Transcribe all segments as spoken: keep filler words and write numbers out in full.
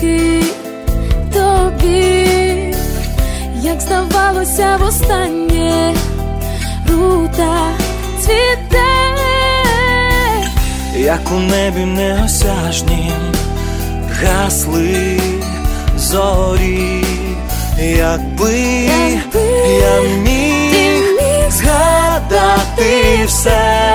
завдяки тобі, як здавалося востаннє, рута цвіте, як у небі неосяжнім гасли зорі. Якби, Якби я міг, міг згадати все,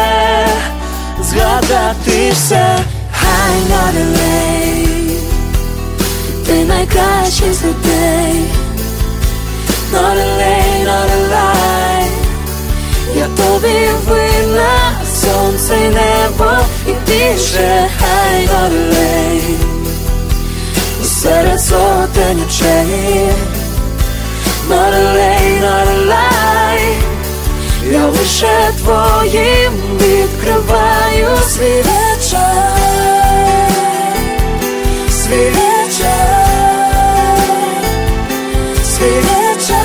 згадати все. Хай not late, ти найкращий з людей. Not late, not lie, я тобі винна, сонце й небо і більше. Хай not late, серед сотень очей. Not late, not lie, я лише твоїм відкриваю свій вечір, свій вечір, свій вечір.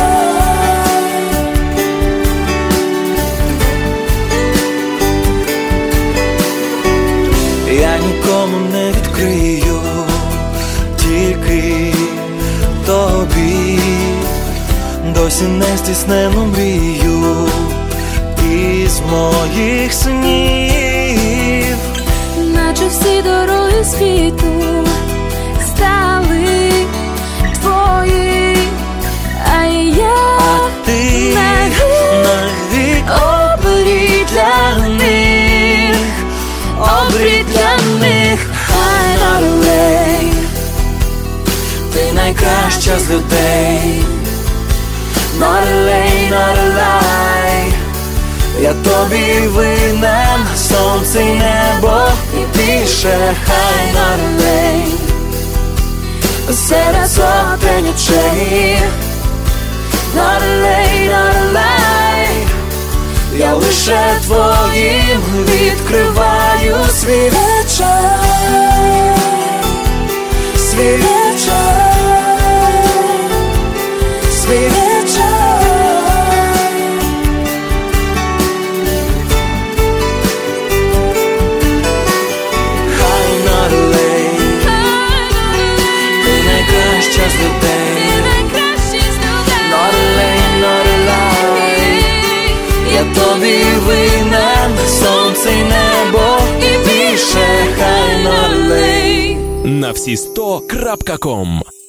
Я нікому не відкрию, тільки тобі, досі не здійснену мрію із моїх снів. Наче всі дороги світу стали твої, а я а ти навік обрій для них, обрій для них. Хай not late, ти найкраща з людей. not late, not lie, я тобі винен, сонце й небо і більше. хай not late, серед сотень очей. Not late, not lie, я лише твоїм відкриваю свій вечір, свій вечір, свій вечір. Хай not late, ти найкраща з людей. Not late, not lie, я тобі винен, сонце й небо і більше. Хай not late. на всі сто крапка ком